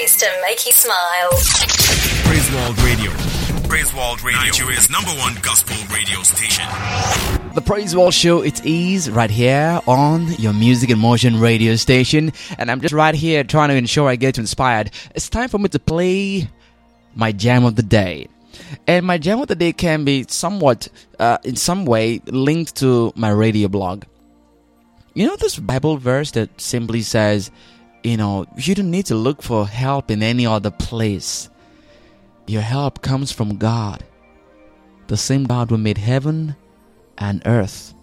stories to make you smile. Praise World Radio. Praise World Radio. Nigeria's #1 gospel radio station. The Praise World Show, it is right here on your Music in Motion radio station. And I'm just right here trying to ensure I get inspired. It's time for me to play my jam of the day. And my jam of the day can be somewhat, in some way, linked to my radio blog. You know this Bible verse that simply says, you don't need to look for help in any other place. Your help comes from God, the same God who made heaven and earth.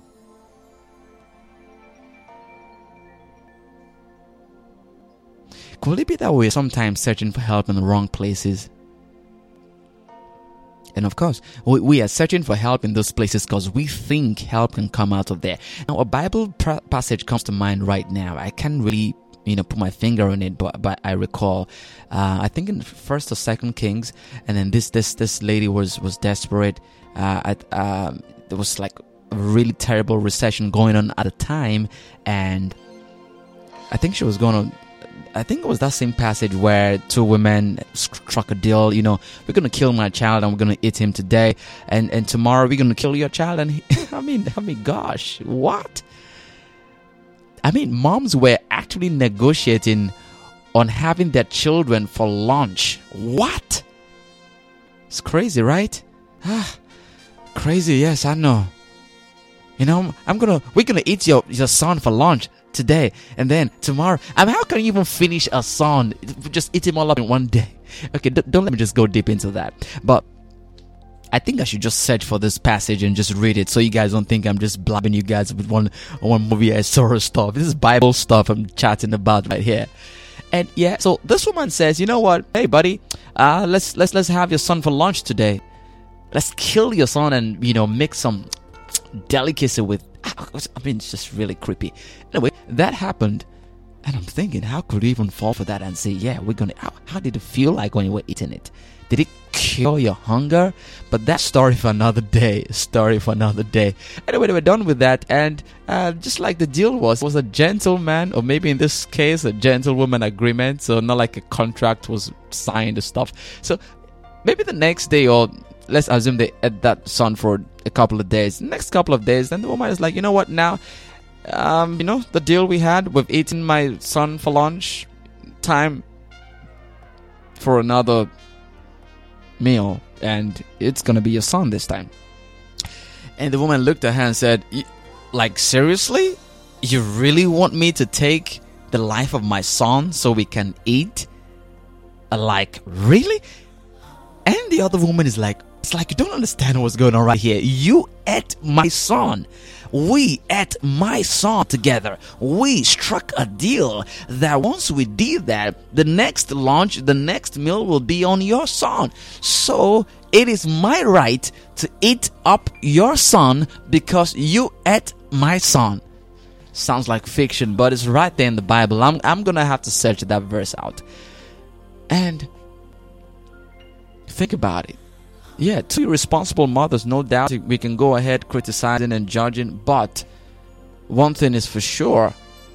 Could it be that we're sometimes searching for help in the wrong places? And of course, we are searching for help in those places because we think help can come out of there. Now, a Bible passage comes to mind right now. I can't really put my finger on it, but I recall, I think in 1st or 2nd Kings, and then this lady was desperate. There was like a really terrible recession going on at the time, and I think she was I think it was that same passage where two women struck a deal. We're going to kill my child and we're going to eat him today, and tomorrow we're going to kill your child. And I mean, gosh, what? I mean, moms were actually negotiating on having their children for lunch. What? It's crazy, right? Crazy, yes, I know. We're gonna eat your son for lunch today, and then tomorrow. How can you even finish a son? Just eat him all up in one day. Okay, don't let me just go deep into that. But I think I should just search for this passage and just read it, so you guys don't think I'm just blabbing you guys with one movie I saw stuff. This is Bible stuff I'm chatting about right here. And yeah, so this woman says, you know what? Hey, buddy, let's have your son for lunch today. Let's kill your son and make some delicacy with. It's just really creepy. Anyway, that happened, and I'm thinking, how could you even fall for that and say, yeah, we're gonna? How did it feel like when you were eating it? Did it cure your hunger? But that's story for another day. Anyway, we're done with that, and just like the deal was a gentleman, or maybe in this case a gentlewoman agreement, so not like a contract was signed and stuff. So maybe the next day, or let's assume they ate that son for a couple of days. Next couple of days, then the woman is like, you know what, now the deal we had with eating my son for lunch, time for another meal, and it's gonna be your son this time. And the woman looked at her and said, like, seriously? You really want me to take the life of my son so we can eat? Like, really? And the other woman is like, it's like you don't understand what's going on right here. You ate my son. We ate my son together. We struck a deal that once we did that, the next lunch, the next meal will be on your son. So it is my right to eat up your son because you ate my son. Sounds like fiction, but it's right there in the Bible. I'm gonna have to search that verse out. And think about it. Yeah, two irresponsible mothers, no doubt we can go ahead criticizing and judging, but one thing is for sure,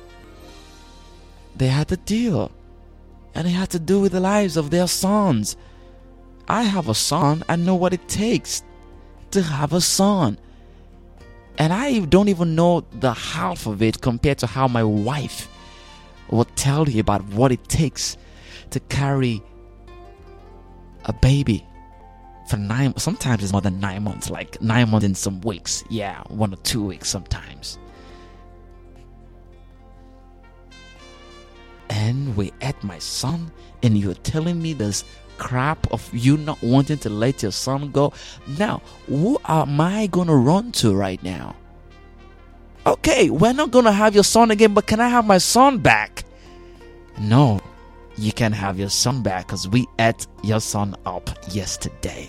they had a deal, and it had to do with the lives of their sons. I have a son. I know what it takes to have a son, and I don't even know the half of it compared to how my wife will tell you about what it takes to carry a baby for 9, sometimes it's more than 9 months, like 9 months in some weeks. Yeah, 1 or 2 weeks sometimes. And we ate my son, and you're telling me this crap of you not wanting to let your son go. Now, who am I gonna run to right now? Okay, we're not gonna have your son again, but can I have my son back? No, you can have your son back because we ate your son up yesterday.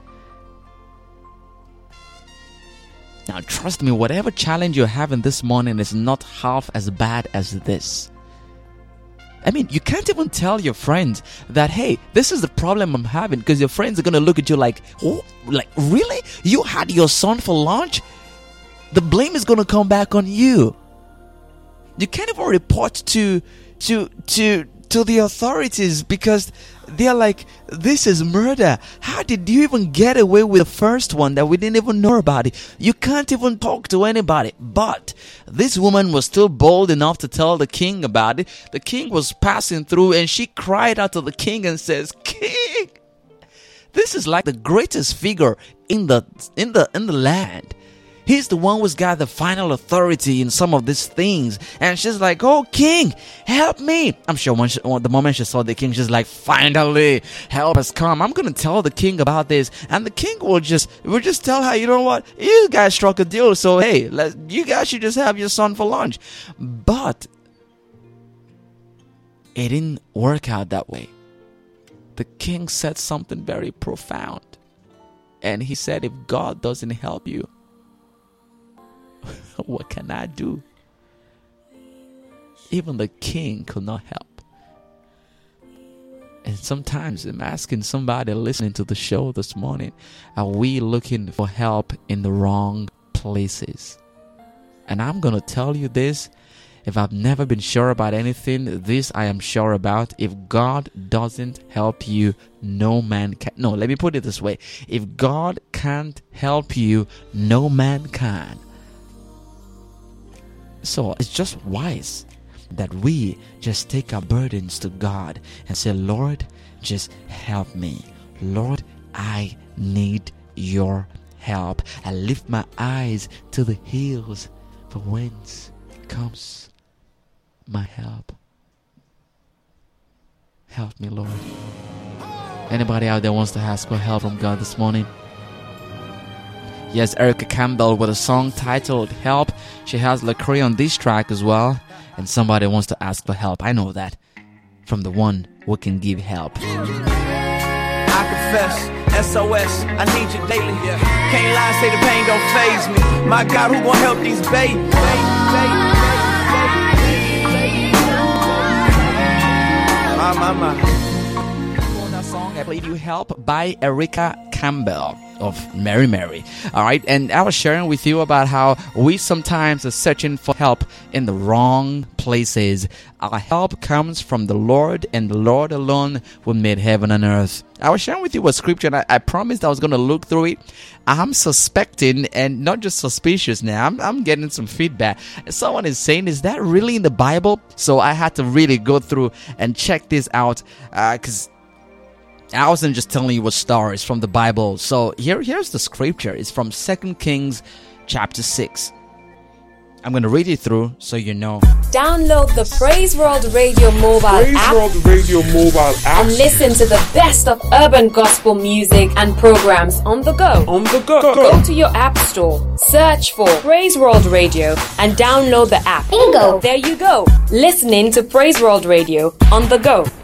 Now, trust me, whatever challenge you're having this morning is not half as bad as this. I mean, you can't even tell your friends that, hey, this is the problem I'm having, because your friends are going to look at you like, oh, like, really? You had your son for lunch? The blame is going to come back on you. You can't even report to to the authorities because they're like, this is murder. How did you even get away with the first one that we didn't even know about it? You can't even talk to anybody. But this woman was still bold enough to tell the king about it. The king was passing through and she cried out to the king and says, King, this is like the greatest figure in the land. He's the one who's got the final authority in some of these things. And she's like, oh, king, help me. I'm sure the moment she saw the king, she's like, finally, help has come. I'm going to tell the king about this. And the king will just tell her, you know what? You guys struck a deal. So, hey, you guys should just have your son for lunch. But it didn't work out that way. The king said something very profound. And he said, if God doesn't help you, what can I do? Even the king could not help. And sometimes I'm asking somebody listening to the show this morning, are we looking for help in the wrong places? And I'm going to tell you this. If I've never been sure about anything, this I am sure about. If God doesn't help you, no man can. No, let me put it this way. If God can't help you, no man can. So it's just wise that we just take our burdens to God and say, Lord, just help me. Lord, I need your help. I lift my eyes to the hills, for whence comes my help. Help me, Lord. Anybody out there wants to ask for help from God this morning? Yes, Erica Campbell with a song titled Help. She has Lecrae on this track as well. And somebody wants to ask for help. I know that. From the one who can give help. I confess, SOS, I need you daily. Can't lie, say the pain don't faze me. My God, who gonna help these babies? That song I played you Help by Erica Campbell of Mary Mary. Alright, and I was sharing with you about how we sometimes are searching for help in the wrong places. Our help comes from the Lord and the Lord alone who made heaven and earth. I was sharing with you a scripture and I promised I was going to look through it. I'm suspecting, and not just suspicious now, I'm getting some feedback. Someone is saying, is that really in the Bible? So I had to really go through and check this out because I wasn't just telling you a story. It's from the Bible. So here's the scripture. It's from 2 Kings chapter 6. I'm going to read it through so you know. Download the Praise World Radio mobile app and listen to the best of urban gospel music and programs on the go. Go to your app store, search for Praise World Radio and download the app. Bingo! There you go. Listening to Praise World Radio on the go.